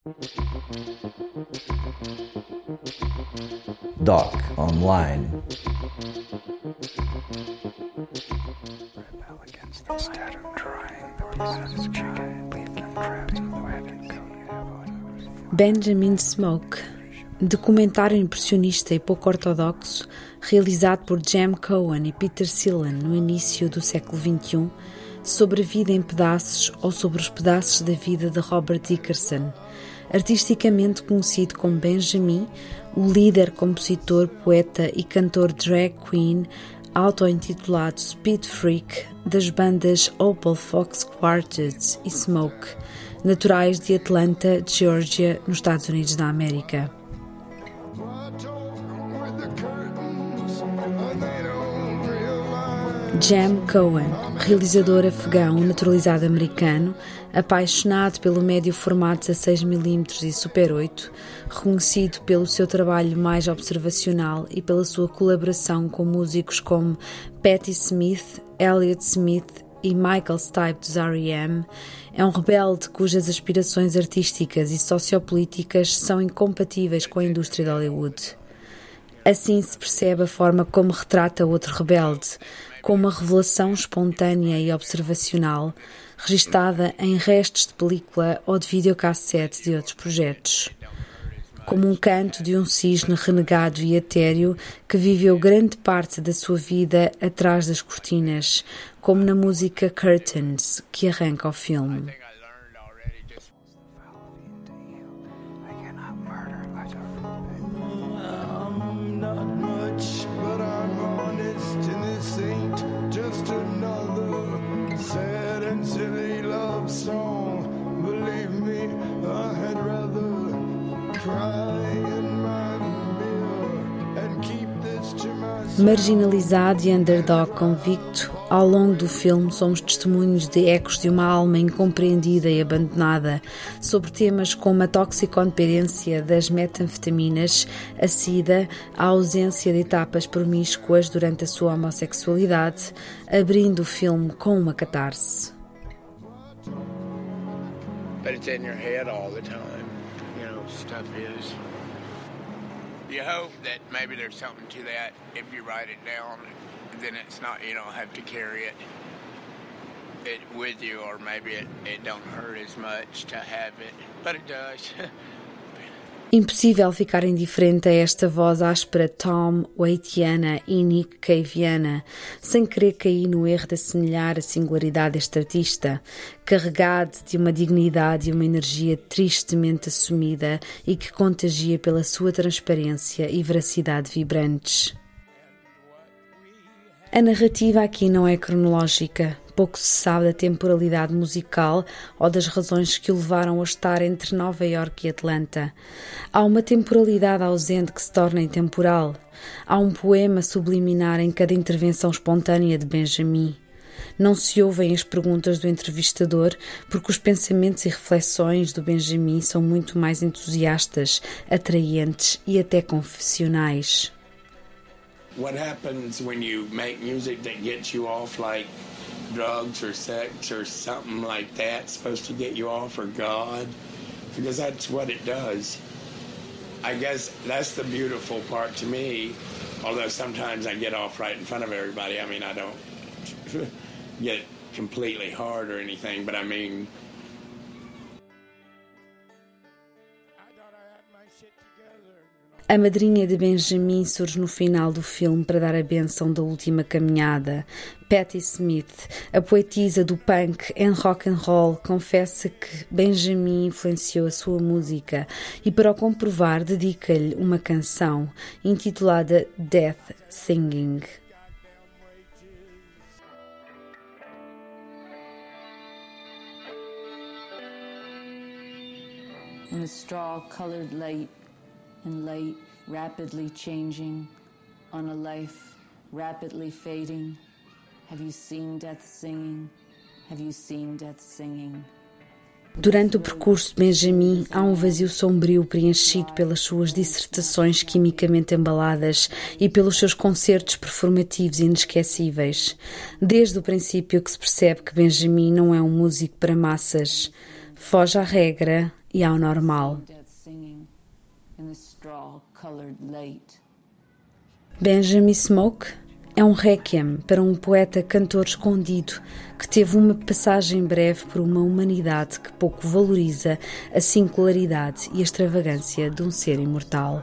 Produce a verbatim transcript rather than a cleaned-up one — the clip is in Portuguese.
Doc Online. Benjamin Smoke, documentário impressionista e pouco ortodoxo, realizado por Jem Cohen e Peter Cillan no início do século vinte e um, sobre a vida em pedaços ou sobre os pedaços da vida de Robert Dickerson, artisticamente conhecido como Benjamin, o líder, compositor, poeta e cantor drag queen auto-intitulado Speed Freak das bandas Opal Fox Quartet e Smoke, naturais de Atlanta, Geórgia, nos Estados Unidos da América. Jem Cohen, realizador afegão naturalizado americano, apaixonado pelo médio formato dezasseis milímetros e Super oito, reconhecido pelo seu trabalho mais observacional e pela sua colaboração com músicos como Patti Smith, Elliott Smith e Michael Stipe dos R E M, é um rebelde cujas aspirações artísticas e sociopolíticas são incompatíveis com a indústria de Hollywood. Assim se percebe a forma como retrata outro rebelde, com uma revelação espontânea e observacional, registada em restos de película ou de videocassete de outros projetos. Como um canto de um cisne renegado e etéreo que viveu grande parte da sua vida atrás das cortinas, como na música Curtains, que arranca o filme. Marginalizado e underdog convicto, ao longo do filme somos testemunhos de ecos de uma alma incompreendida e abandonada, sobre temas como a toxicodependência das metanfetaminas, a sida, a ausência de etapas promíscuas durante a sua homossexualidade, abrindo o filme com uma catarse. But it's in your head all the time, you know, stuff is. You hope that maybe there's something to that if you write it down, then it's not, you don't have to carry it, it with you, or maybe it, it don't hurt as much to have it, but it does. Impossível ficar indiferente a esta voz áspera Tom Waitiana e Nick Caviana, sem querer cair no erro de assemelhar a singularidade deste artista, carregado de uma dignidade e uma energia tristemente assumida e que contagia pela sua transparência e veracidade vibrantes. A narrativa aqui não é cronológica. Pouco se sabe da temporalidade musical ou das razões que o levaram a estar entre Nova Iorque e Atlanta. Há uma temporalidade ausente que se torna intemporal. Há um poema subliminar em cada intervenção espontânea de Benjamin. Não se ouvem as perguntas do entrevistador porque os pensamentos e reflexões do Benjamin são muito mais entusiastas, atraentes e até confessionais. What happens when you make music that gets you off like drugs or sex or something like that, supposed to get you off, or God, because that's what it does. I guess that's the beautiful part to me, although sometimes I get off right in front of everybody. I mean, I don't get completely hard or anything, but I mean, A madrinha de Benjamin surge no final do filme para dar a bênção da última caminhada. Patti Smith, a poetisa do punk and rock and roll, confessa que Benjamin influenciou a sua música e, para o comprovar, dedica-lhe uma canção intitulada Death Singing. In a straw-colored light, and light rapidly changing, on a life rapidly fading. Have you seen death singing? Have you seen death singing? Durante o percurso de Benjamin, há um vazio sombrio preenchido pelas suas dissertações quimicamente embaladas e pelos seus concertos performativos inesquecíveis. Desde o princípio que se percebe que Benjamin não é um músico para massas. Foge à regra e ao normal. Benjamin Smoke é um réquiem para um poeta-cantor escondido que teve uma passagem breve por uma humanidade que pouco valoriza a singularidade e a extravagância de um ser imortal.